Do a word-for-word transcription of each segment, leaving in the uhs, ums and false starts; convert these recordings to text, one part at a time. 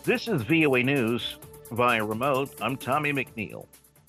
This is V O A News via remote. I'm Tommy McNeil.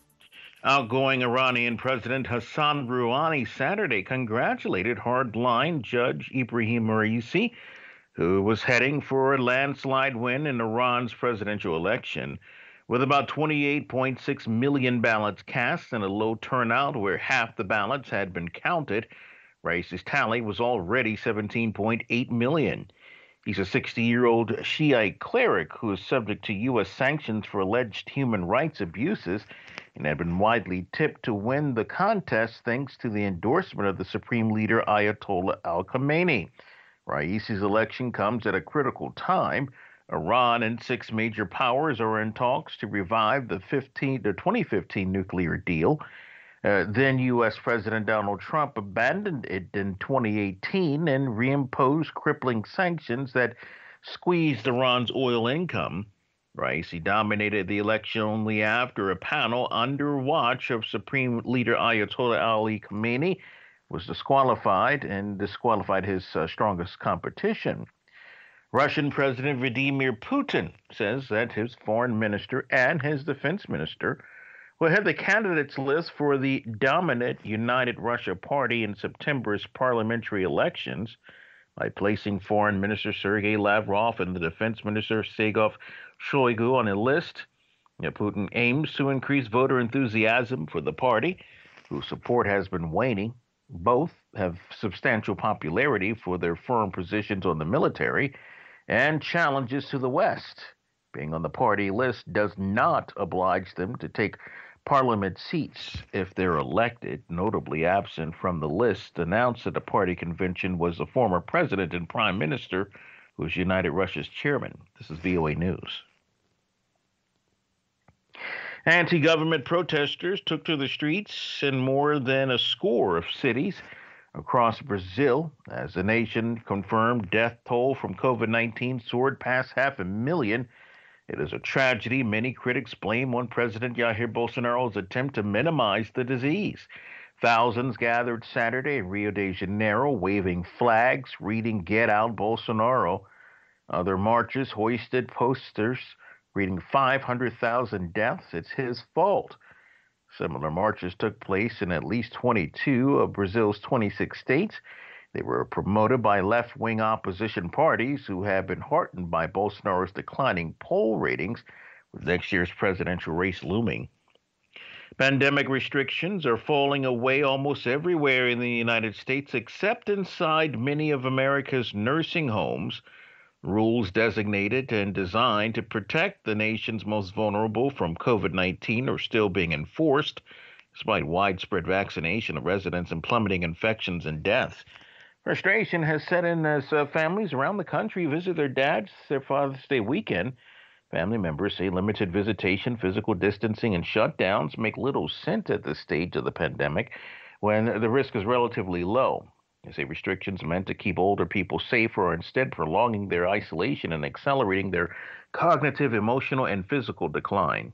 Outgoing Iranian President Hassan Rouhani Saturday congratulated hardline Judge Ibrahim Raisi, who was heading for a landslide win in Iran's presidential election. With about twenty-eight point six million ballots cast and a low turnout where half the ballots had been counted, Raisi's tally was already seventeen point eight million. He's a sixty-year-old Shiite cleric who is subject to U S sanctions for alleged human rights abuses and had been widely tipped to win the contest thanks to the endorsement of the Supreme Leader Ayatollah Al Khamenei. Raisi's election comes at a critical time. Iran and six major powers are in talks to revive the fifteen, the twenty fifteen nuclear deal. Uh, then U S. President Donald Trump abandoned it in twenty eighteen and reimposed crippling sanctions that squeezed Iran's oil income. Raisi dominated the election only after a panel under watch of Supreme Leader Ayatollah Ali Khamenei was disqualified and disqualified his uh, strongest competition. Russian President Vladimir Putin says that his foreign minister and his defense minister will have the candidates list for the dominant United Russia Party in September's parliamentary elections by placing Foreign Minister Sergei Lavrov and the Defense Minister Sergei Shoigu on a list. Putin aims to increase voter enthusiasm for the party, whose support has been waning. Both have substantial popularity for their firm positions on the military and challenges to the West. Being on the party list does not oblige them to take parliament seats if they're elected. Notably absent from the list announced at the party convention was the former president and prime minister, who is United Russia's chairman. This is V O A News. Anti-government protesters took to the streets in more than a score of cities across Brazil as the nation confirmed death toll from COVID nineteen soared past half a million. It is a tragedy many critics blame on President Jair Bolsonaro's attempt to minimize the disease. Thousands gathered Saturday in Rio de Janeiro, waving flags, reading "Get Out Bolsonaro." Other marches hoisted posters reading five hundred thousand deaths, it's his fault. Similar marches took place in at least twenty-two of Brazil's twenty-six states. They were promoted by left-wing opposition parties who have been heartened by Bolsonaro's declining poll ratings, with next year's presidential race looming. Pandemic restrictions are falling away almost everywhere in the United States, except inside many of America's nursing homes. Rules designated and designed to protect the nation's most vulnerable from COVID nineteen are still being enforced, despite widespread vaccination of residents and plummeting infections and deaths. Frustration has set in as uh, families around the country visit their dads their Father's Day weekend. Family members say limited visitation, physical distancing, and shutdowns make little sense at this stage of the pandemic when the risk is relatively low. They say restrictions meant to keep older people safer are instead prolonging their isolation and accelerating their cognitive, emotional, and physical decline.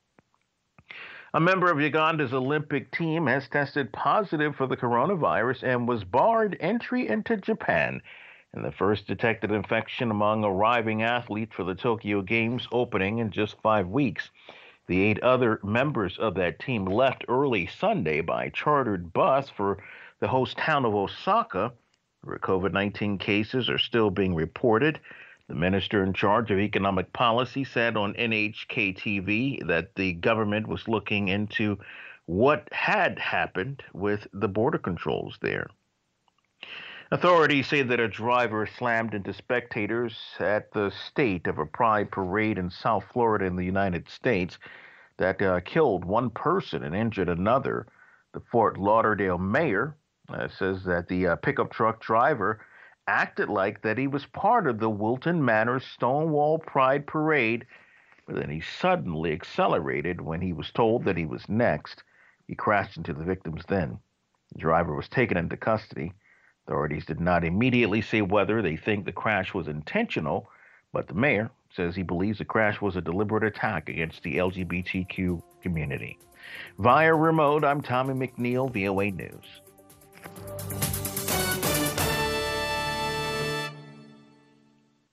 A member of Uganda's Olympic team has tested positive for the coronavirus and was barred entry into Japan in the first detected infection among arriving athletes for the Tokyo Games opening in just five weeks. The eight other members of that team left early Sunday by chartered bus for the host town of Osaka, where COVID nineteen cases are still being reported. The minister in charge of economic policy said on N H K T V that the government was looking into what had happened with the border controls there. Authorities say that a driver slammed into spectators at the state of a pride parade in South Florida in the United States that uh, killed one person and injured another. The Fort Lauderdale mayor uh, says that the uh, pickup truck driver acted like that he was part of the Wilton Manor Stonewall Pride Parade, but then he suddenly accelerated when he was told that he was next. He crashed into the victims then. The driver was taken into custody. Authorities did not immediately say whether they think the crash was intentional, but the mayor says he believes the crash was a deliberate attack against the L G B T Q community. Via remote, I'm Tommy McNeil, V O A News.